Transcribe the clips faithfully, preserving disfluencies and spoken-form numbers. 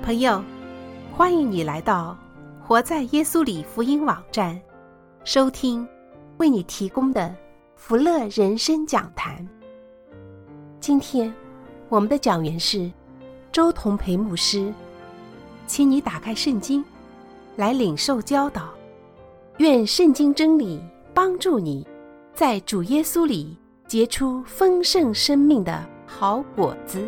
朋友，欢迎你来到活在耶稣里福音网站，收听为你提供的福乐人生讲坛。今天我们的讲员是周同培牧师，请你打开圣经来领受教导，愿圣经真理帮助你在主耶稣里结出丰盛生命的好果子。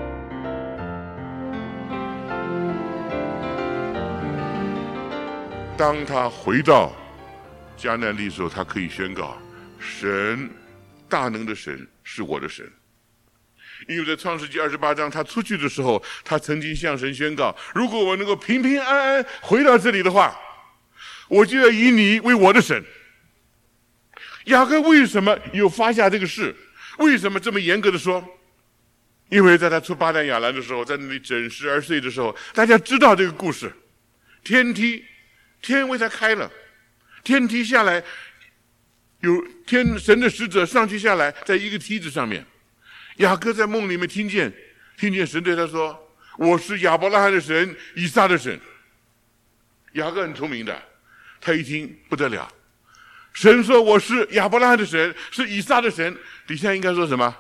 当他回到迦南地的时候，他可以宣告神大能的神是我的神。因为在创世纪二十八章他出去的时候，他曾经向神宣告，如果我能够平平安安回到这里的话，我就要以你为我的神。雅各为什么有发下这个誓？为什么这么严格的说？因为在他出巴旦亚兰的时候，在那里枕食而睡的时候，大家知道这个故事，天梯天为他开了，天梯下来，有天神的使者上去下来，在一个梯子上面。雅各在梦里面听见，听见神对他说：“我是亚伯拉罕的神，以撒的神。”雅各很聪明的，他一听不得了，神说我是亚伯拉罕的神，是以撒的神，底下应该说什么？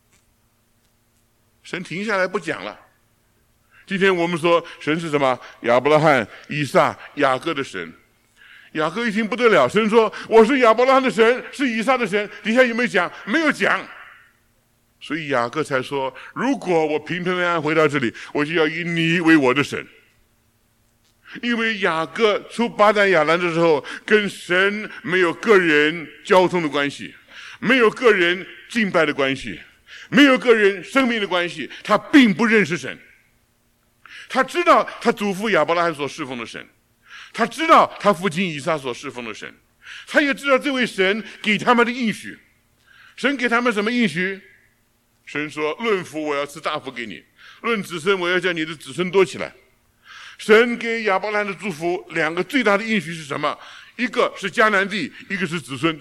神停下来不讲了。今天我们说神是什么？亚伯拉罕、以撒、雅各的神。雅各一听不得了，神说我是亚伯拉罕的神，是以撒的神，底下有没有讲？没有讲。所以雅各才说，如果我平平安安回到这里，我就要以你为我的神。因为雅各出巴旦亚兰的时候，跟神没有个人交通的关系，没有个人敬拜的关系，没有个人生命的关系，他并不认识神。他知道他祖父亚伯拉罕所侍奉的神，他知道他父亲以撒所侍奉的神，他也知道这位神给他们的应许。神给他们什么应许？神说，论福我要赐大福给你，论子孙我要叫你的子孙多起来。神给亚伯拉罕的祝福两个最大的应许是什么？一个是迦南地，一个是子孙。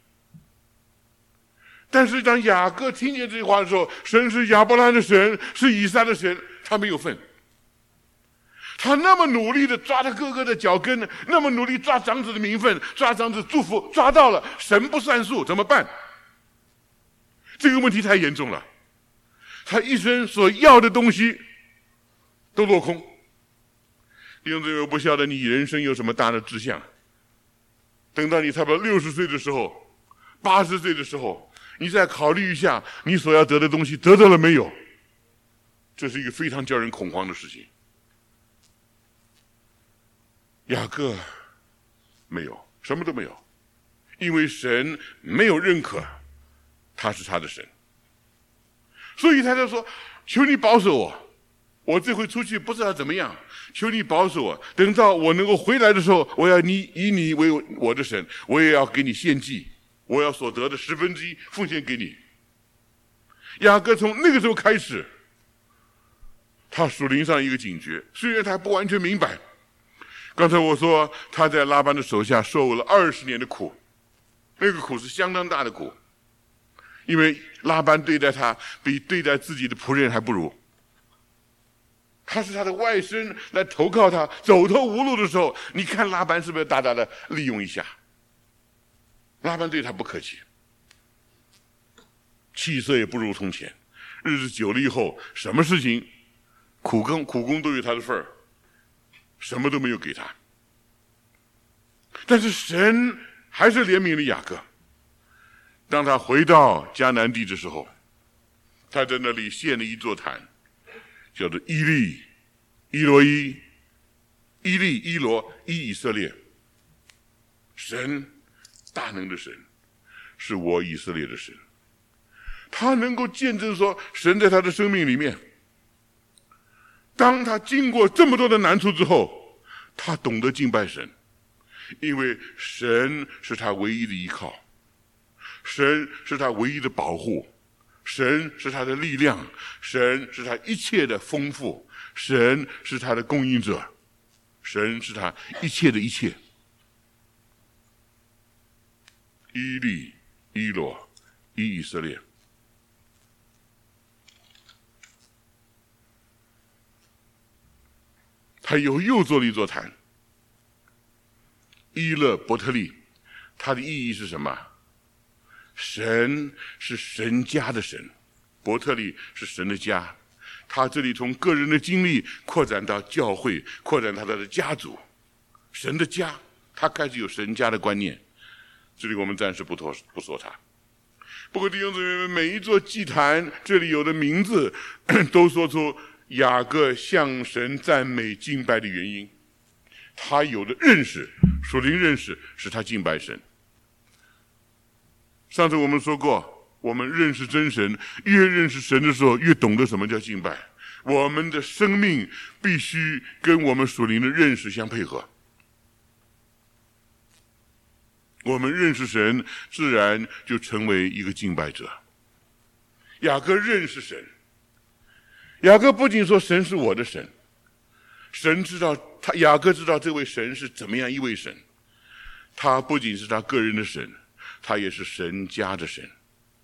但是当雅各听见这句话的时候，神是亚伯拉罕的神，是以撒的神，他没有份。他那么努力的抓他哥哥的脚跟，那么努力抓长子的名分，抓长子祝福，抓到了，神不算数，怎么办？这个问题太严重了，他一生所要的东西都落空。弟兄姊妹，我不晓得你人生有什么大的志向，等到你差不多六十岁的时候，八十岁的时候，你再考虑一下你所要得的东西得到了没有，这是一个非常叫人恐慌的事情。雅各没有，什么都没有，因为神没有认可他是他的神，所以他就说，求你保守我，我这回出去不知道怎么样，求你保守我，等到我能够回来的时候，我要你以你为我的神，我也要给你献祭，我要所得的十分之一奉献给你。雅各从那个时候开始，他属灵上一个警觉，虽然他不完全明白。刚才我说他在拉班的手下受了二十年的苦，那个苦是相当大的苦，因为拉班对待他比对待自己的仆人还不如。他是他的外甥来投靠他，走投无路的时候，你看拉班是不是大大的利用一下？拉班对他不客气，气色也不如从前。日子久了以后，什么事情苦工苦工都有他的份儿，什么都没有给他。但是神还是怜悯了雅各。当他回到迦南地的时候，他在那里建了一座坛，叫做伊利伊罗伊伊利伊罗伊以色列。神大能的神是我以色列的神，他能够见证说神在他的生命里面，当他经过这么多的难处之后，他懂得敬拜神，因为神是他唯一的依靠，神是他唯一的保护，神是他的力量，神是他一切的丰富，神是他的供应者，神是他一切的一切。伊利伊罗伊以色列， 他又又做了一座坛。伊勒伯特利，它的意义是什么？神是神家的神，伯特利是神的家。他这里从个人的经历扩展到教会，扩展到他的家族，神的家，他开始有神家的观念。这里我们暂时不说不说他。不过弟兄姊妹们，每一座祭坛这里有的名字都说出雅各向神赞美敬拜的原因。他有的认识，属灵认识，使他敬拜神。上次我们说过，我们认识真神，越认识神的时候，越懂得什么叫敬拜。我们的生命必须跟我们属灵的认识相配合。我们认识神，自然就成为一个敬拜者。雅各认识神，雅各不仅说神是我的神，神知道他，雅各知道这位神是怎么样一位神。他不仅是他个人的神，他也是神家的神。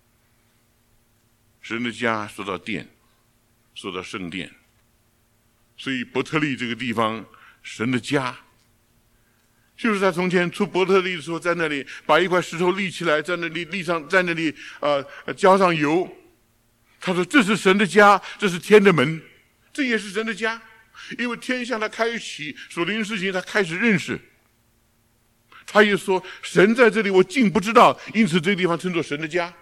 神的家说到殿，说到圣殿，所以伯特利这个地方，神的家，就是他从前出伯特利的时候，在那里把一块石头立起来，在那里立上，在那里呃浇上油。他说这是神的家，这是天的门，这也是神的家，因为天向他开启属灵事情，他开始认识。他也说神在这里，我竟不知道，因此这个地方称作神的家。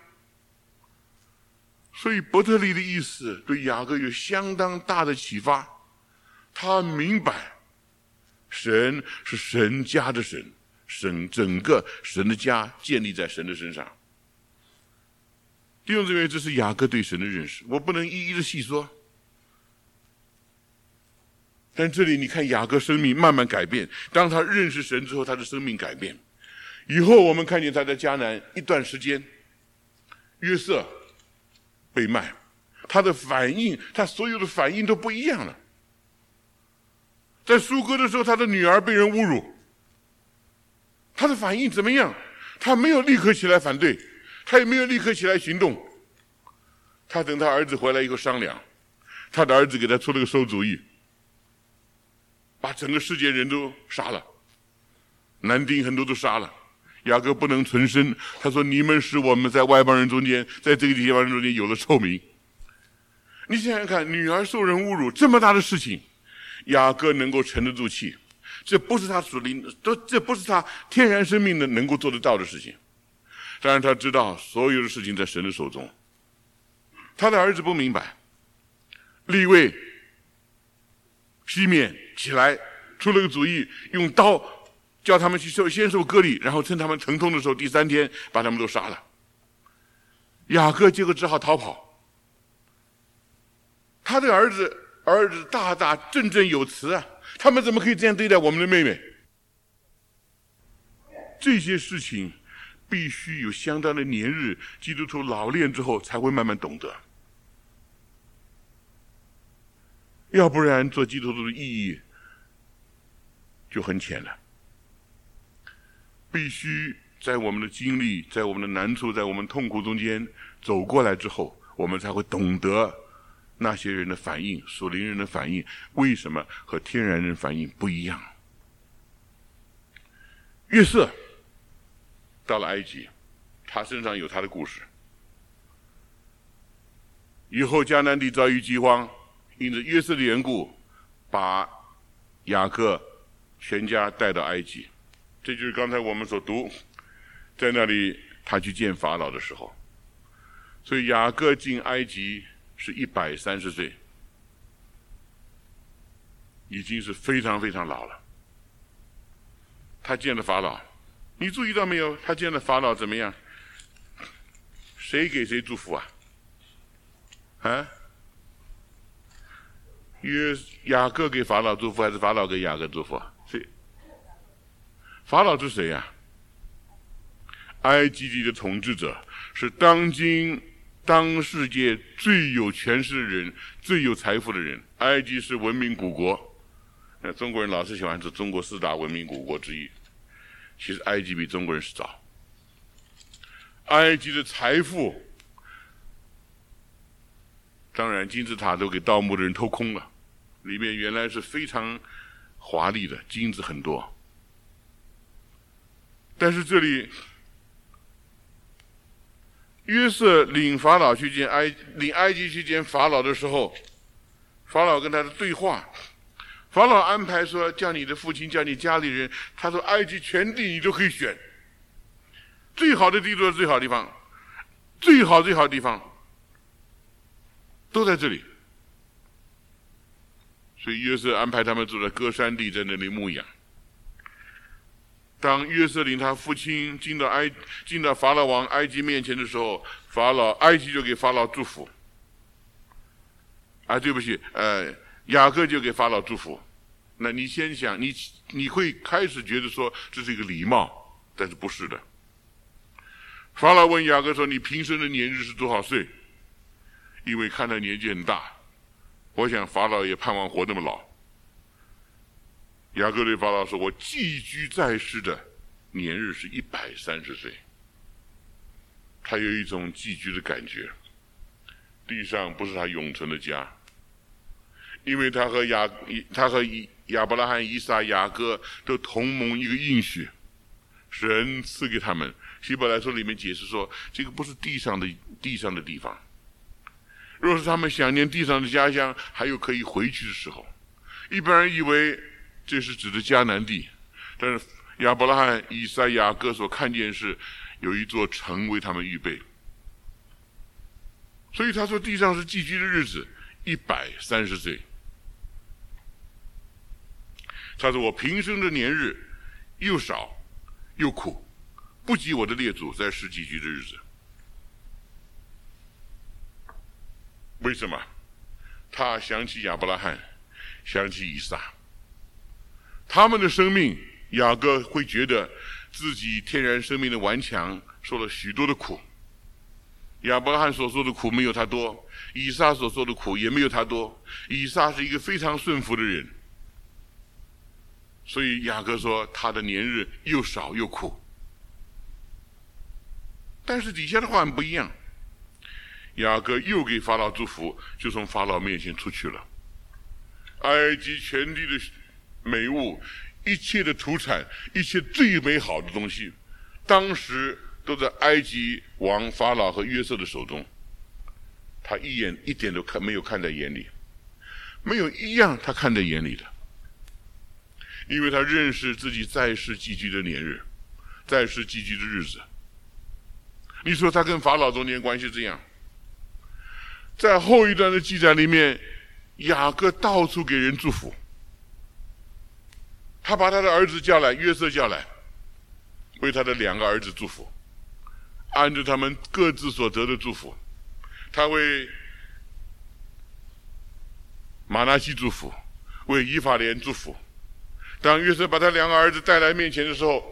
所以伯特利的意思对雅各有相当大的启发，他明白神是神家的神，神整个神的家建立在神的身上。弟兄姊妹，这是雅各对神的认识，我不能一一的细说。但这里你看雅各生命慢慢改变，当他认识神之后，他的生命改变。以后我们看见他在迦南一段时间，约瑟被卖，他的反应，他所有的反应都不一样了。在收割的时候，他的女儿被人侮辱，他的反应怎么样？他没有立刻起来反对，他也没有立刻起来行动。他等他儿子回来以后商量，他的儿子给他出了个馊主意，把整个世界人都杀了，男丁很多都杀了。雅各不能存身，他说你们使我们在外邦人中间，在这个地方人中间有了臭名。你想想看，女儿受人侮辱，这么大的事情，雅各能够沉得住气，这不是他属灵，这不是他天然生命的能够做得到的事情。当然他知道所有的事情在神的手中。他的儿子不明白，利未西缅起来出了个主意，用刀叫他们去受先受割礼，然后趁他们疼痛的时候，第三天把他们都杀了。雅各结果只好逃跑。他的儿子儿子大大振振有词啊，他们怎么可以这样对待我们的妹妹？这些事情必须有相当的年日，基督徒老练之后才会慢慢懂得，要不然做基督徒的意义就很浅了。必须在我们的经历，在我们的难处，在我们痛苦中间走过来之后，我们才会懂得那些人的反应，属灵人的反应为什么和天然人反应不一样。约瑟到了埃及，他身上有他的故事。以后迦南地遭遇饥荒，因着约瑟的缘故，把雅各全家带到埃及。这就是刚才我们所读，在那里他去见法老的时候。所以雅各进埃及是一百三十岁，已经是非常非常老了。他见了法老，你注意到没有？他见了法老怎么样？谁给谁祝福啊？啊？约雅各给法老祝福，还是法老给雅各祝福啊？谁？法老是谁呀、啊？埃及地的统治者，是当今当世界最有权势的人，最有财富的人。埃及是文明古国，那中国人老是喜欢说中国四大文明古国之一，其实埃及比中国人是早。埃及的财富，当然金字塔都给盗墓的人偷空了，里面原来是非常华丽的，金子很多。但是这里约瑟领法老去见埃领埃及去见法老的时候，法老跟他的对话，法老安排说叫你的父亲，叫你家里人，他说埃及全地你都可以选，最好的地都是最好的地方，最好最好的地方都在这里。所以约瑟安排他们住在歌珊地，在那里牧养。当约瑟领他父亲进到埃进到法老王埃及面前的时候，法老埃及就给法老祝福。啊，对不起，呃，雅各就给法老祝福。那你先想，你你会开始觉得说这是一个礼貌，但是不是的。法老问雅各说：“你平生的年日是多少岁？”因为看他年纪很大，我想法老也盼望活那么老。雅各对法老说：“我寄居在世的年日是一百三十岁。”他有一种寄居的感觉，地上不是他永存的家，因为他和亚他和亚伯拉罕、以撒、雅各都同盟一个应许，神赐给他们。希伯来书里面解释说，这个不是地上的地上的地方。若是他们想念地上的家乡，还有可以回去的时候。一般人以为这是指的迦南地，但是亚伯拉罕、以撒、雅各所看见是有一座城为他们预备。所以他说地上是寄居的日子一百三十岁。他说我平生的年日又少又苦，不及我的列祖在世寄居的日子。为什么？他想起亚伯拉罕，想起以撒，他们的生命，雅各会觉得自己天然生命的顽强受了许多的苦。亚伯拉罕所受的苦没有他多，以撒所受的苦也没有他多。以撒是一个非常顺服的人，所以雅各说他的年日又少又苦。但是底下的话很不一样，雅各又给法老祝福，就从法老面前出去了。埃及全地的美物，一切的土产，一切最美好的东西，当时都在埃及王法老和约瑟的手中，他一眼一点都看没有看在眼里，没有一样他看在眼里的，因为他认识自己在世寄居的年日，在世寄居的日子。你说他跟法老中间关系这样，在后一段的记载里面，雅各到处给人祝福，他把他的儿子叫来，约瑟叫来，为他的两个儿子祝福，按照他们各自所得的祝福。他为马拿西祝福，为以法莲祝福。当约瑟把他两个儿子带来面前的时候，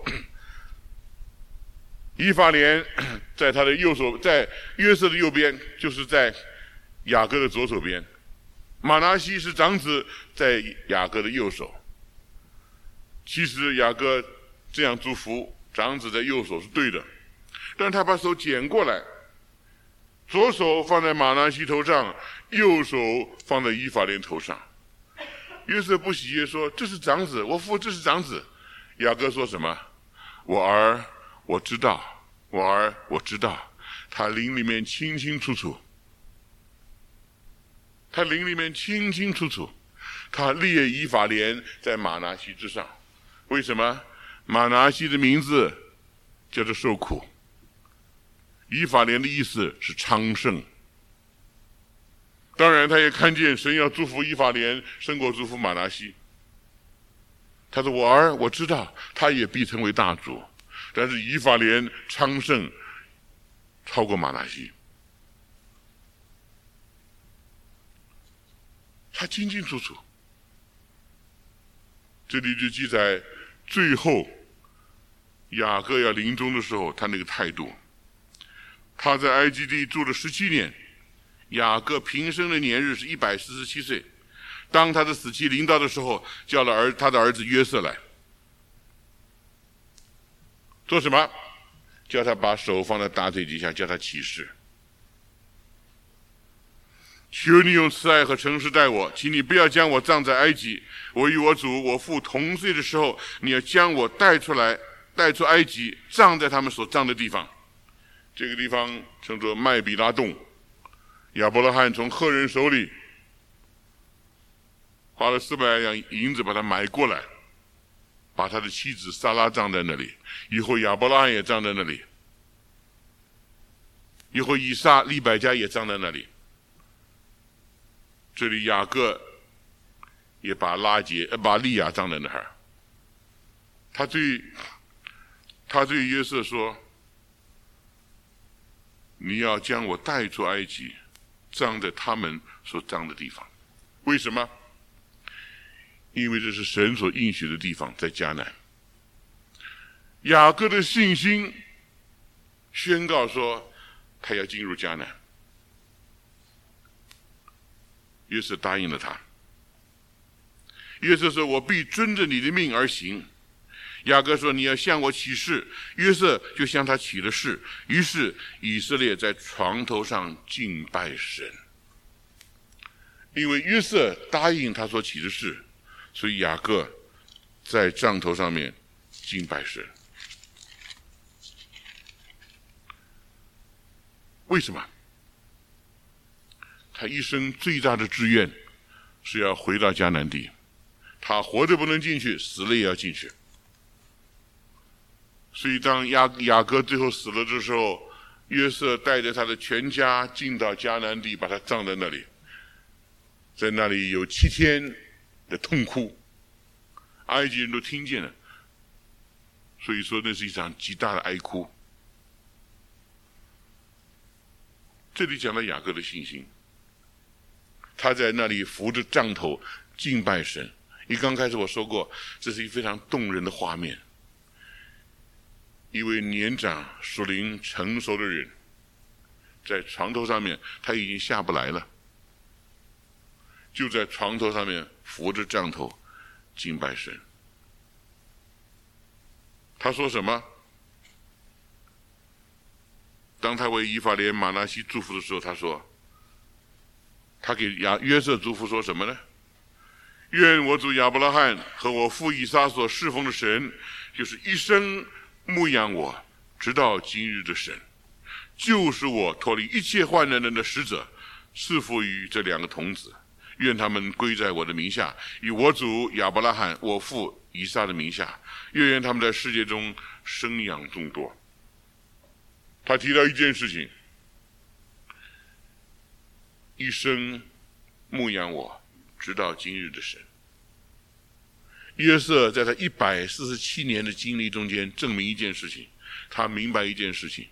以法莲在他的右手，在约瑟的右边，就是在雅各的左手边。马拿西是长子，在雅各的右手。其实雅各这样祝福长子在右手是对的，但他把手捡过来，左手放在马拿西头上，右手放在以法莲头上。约瑟不喜悦说：“这是长子，我父这是长子。”雅各说什么？我儿，我知道，我儿，我知道。他灵里面清清楚楚，他灵里面清清楚楚，他列以法莲在马拿西之上。为什么？马拿西的名字叫做受苦，以法莲的意思是昌盛。当然他也看见神要祝福以法莲胜过祝福马拿西。他说我儿，我知道他也必成为大主，但是以法莲昌盛超过马拿西。他清清楚楚。这里就记载最后雅各要临终的时候他那个态度。他在埃及地住了十七年，雅各平生的年日是一百四十七岁。当他的死期临到的时候，叫了儿他的儿子约瑟来，做什么？叫他把手放在大腿底下，叫他起誓。 求你用慈爱和诚实待我，请你不要将我葬在埃及。我与我主我父同睡的时候，你要将我带出来，带出埃及，葬在他们所葬的地方。这个地方称作麦比拉洞。亚伯拉罕从赫人手里花了四百两银子把他买过来，把他的妻子撒拉葬在那里，以后亚伯拉罕也葬在那里，以后以撒、利百加也葬在那里。这里雅各也把拉结、呃、把利亚葬在那儿。他对他对约瑟说：“你要将我带出埃及，葬在他们所葬的地方。”为什么？因为这是神所应许的地方，在迦南。雅各的信心宣告说，他要进入迦南。约瑟答应了他。约瑟说：“我必遵着你的命而行。”雅各说：“你要向我起誓。”约瑟就向他起了誓。于是以色列在床头上敬拜神。因为约瑟答应他所起的誓，所以雅各在帐头上面敬拜神。为什么？他一生最大的志愿是要回到迦南地，他活着不能进去，死了也要进去。所以当雅雅各最后死了的时候，约瑟带着他的全家进到迦南地，把他葬在那里，在那里有七天的痛哭，埃及人都听见了，所以说那是一场极大的哀哭。这里讲到雅各的信心，他在那里扶着杖头敬拜神。一刚开始我说过，这是一非常动人的画面。一位年长属灵成熟的人在床头上面，他已经下不来了，就在床头上面扶着杖头敬拜神。他说什么？当他为以法莲、马拿西祝福的时候，他说，他给亚约瑟祝福说什么呢？愿我主亚伯拉罕和我父以撒所侍奉的神，就是一生牧养我直到今日的神，就是我脱离一切患难人的使者，赐福于这两个童子，愿他们归在我的名下，以我主亚伯拉罕、我父以撒的名下，又愿他们在世界中生养众多。他提到一件事情，一生牧养我直到今日的神。约瑟在他一百四十七年的经历中间证明一件事情，他明白一件事情，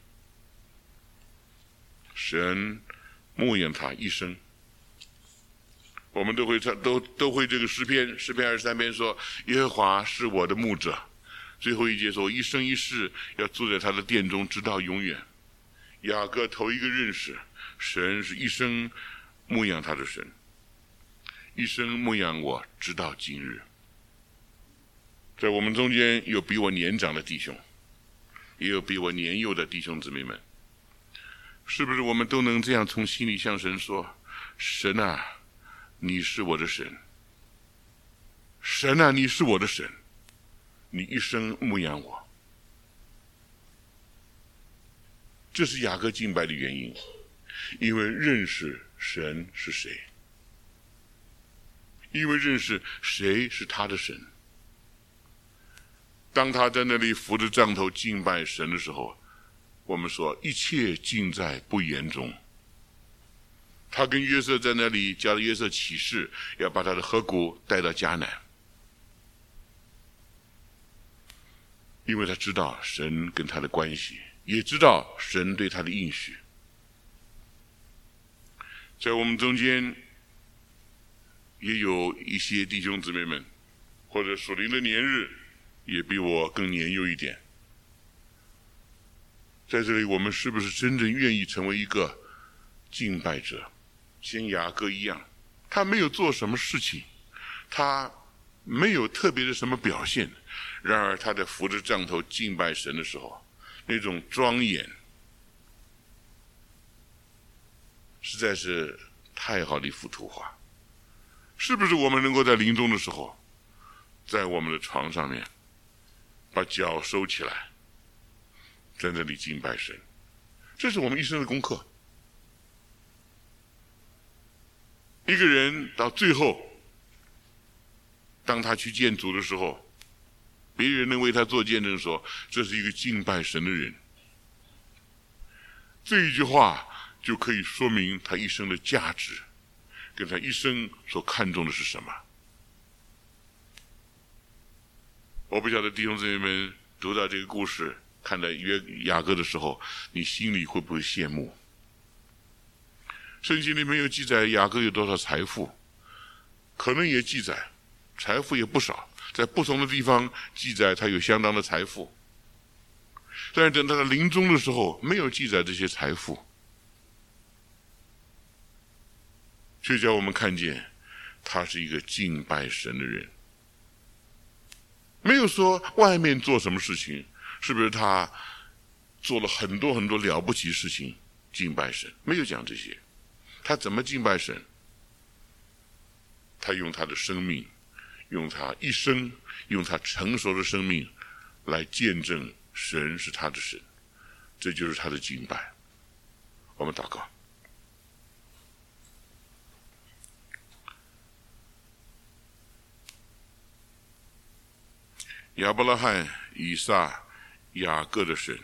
神牧养他一生。我们都会唱，都都会这个诗篇，诗篇二十三篇说，耶和华是我的牧者。最后一节说，一生一世要住在他的殿中，直到永远。雅各头一个认识，神是一生牧养他的神，一生牧养我直到今日。在我们中间有比我年长的弟兄，也有比我年幼的弟兄姊妹们，是不是我们都能这样从心里向神说，神啊，你是我的神，神啊，你是我的神，你一生牧养我。这是雅各敬拜的原因，因为认识神是谁，因为认识谁是他的神。当他在那里扶着杖头敬拜神的时候，我们说一切尽在不言中。他跟约瑟在那里叫约瑟起誓，要把他的骸骨带到迦南，因为他知道神跟他的关系，也知道神对他的应许。在我们中间也有一些弟兄姊妹们，或者属灵的年日也比我更年幼一点。在这里，我们是不是真正愿意成为一个敬拜者？像雅各一样，他没有做什么事情，他没有特别的什么表现，然而他在扶着杖头敬拜神的时候，那种庄严实在是太好的一幅图画。是不是我们能够在临终的时候，在我们的床上面把脚收起来，在那里敬拜神？这是我们一生的功课。一个人到最后，当他去见主的时候，别人能为他做见证说，这是一个敬拜神的人。这一句话就可以说明他一生的价值，跟他一生所看重的是什么。我不晓得弟兄姊妹们读到这个故事，看到约雅各的时候，你心里会不会羡慕？圣经里没有记载雅各有多少财富，可能也记载财富也不少，在不同的地方记载他有相当的财富，但是等他临终的时候没有记载这些财富，却叫我们看见他是一个敬拜神的人。没有说外面做什么事情，是不是他做了很多很多了不起的事情敬拜神，没有讲这些。他怎么敬拜神？他用他的生命，用他一生，用他成熟的生命来见证神是他的神，这就是他的敬拜。我们祷告。亚伯拉罕、以撒、雅各的神，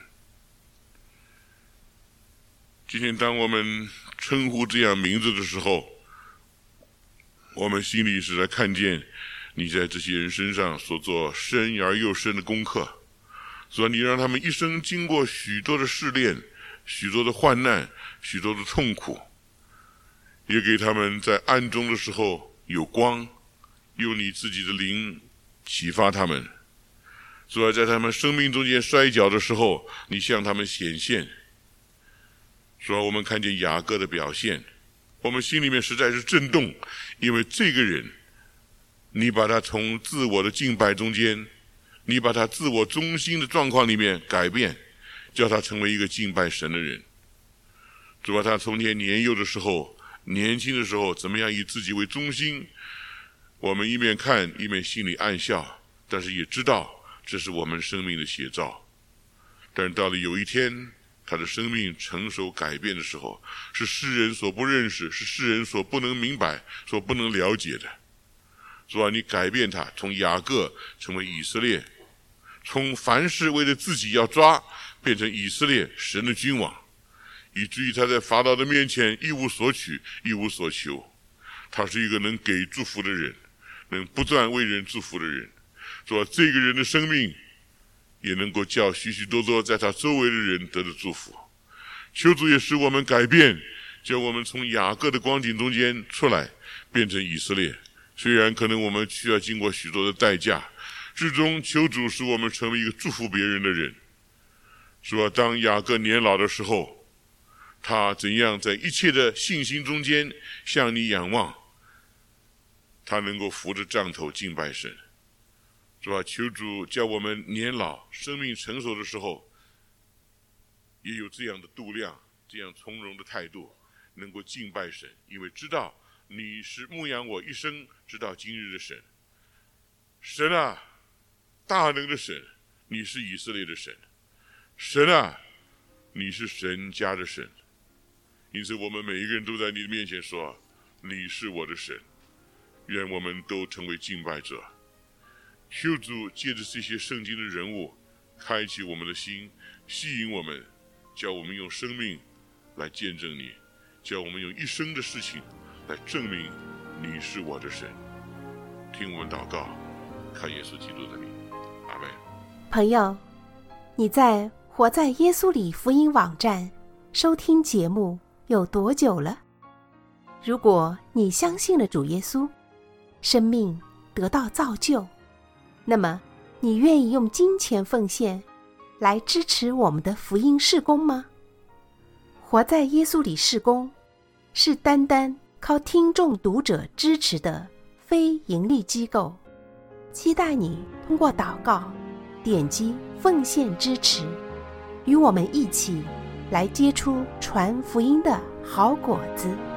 今天当我们称呼这样名字的时候，我们心里是在看见你在这些人身上所做深而又深的功课，所以你让他们一生经过许多的试炼，许多的患难，许多的痛苦，也给他们在暗中的时候有光，用你自己的灵启发他们，所以在他们生命中间摔跤的时候，你向他们显现。所以我们看见雅各的表现，我们心里面实在是震动，因为这个人，你把他从自我的敬拜中间，你把他自我中心的状况里面改变，叫他成为一个敬拜神的人。主啊，他从前年幼的时候，年轻的时候，怎么样以自己为中心，我们一面看一面心里暗笑，但是也知道这是我们生命的写照。但是到了有一天，他的生命成熟改变的时候，是世人所不认识，是世人所不能明白，所不能了解的。主啊，你改变他，从雅各成为以色列，从凡事为了自己要抓，变成以色列神的君王，以至于他在法老的面前一无所取，一无所求。他是一个能给祝福的人，能不断为人祝福的人。主啊，这个人的生命也能够叫许许多多在他周围的人得到祝福。求主也使我们改变，叫我们从雅各的光景中间出来，变成以色列。虽然可能我们需要经过许多的代价，最终求主使我们成为一个祝福别人的人。说当雅各年老的时候，他怎样在一切的信心中间向你仰望，他能够扶着杖头敬拜神。主啊，求主叫我们年老生命成熟的时候，也有这样的度量，这样从容的态度，能够敬拜神，因为知道你是牧养我一生直到今日的神。神啊，大能的神，你是以色列的神。神啊，你是神家的神。因此我们每一个人都在你的面前说，你是我的神。愿我们都成为敬拜者。求主借着这些圣经的人物，开启我们的心，吸引我们，叫我们用生命来见证你，叫我们用一生的事情来证明你是我的神。听我们祷告，看耶稣基督的名，阿们。 朋友，你在活在耶稣里福音网站收听节目有多久了？如果你相信了主耶稣，生命得到造就，那么你愿意用金钱奉献来支持我们的福音事工吗？活在耶稣里事工是单单靠听众读者支持的非盈利机构，期待你通过祷告点击奉献支持，与我们一起来结出传福音的好果子。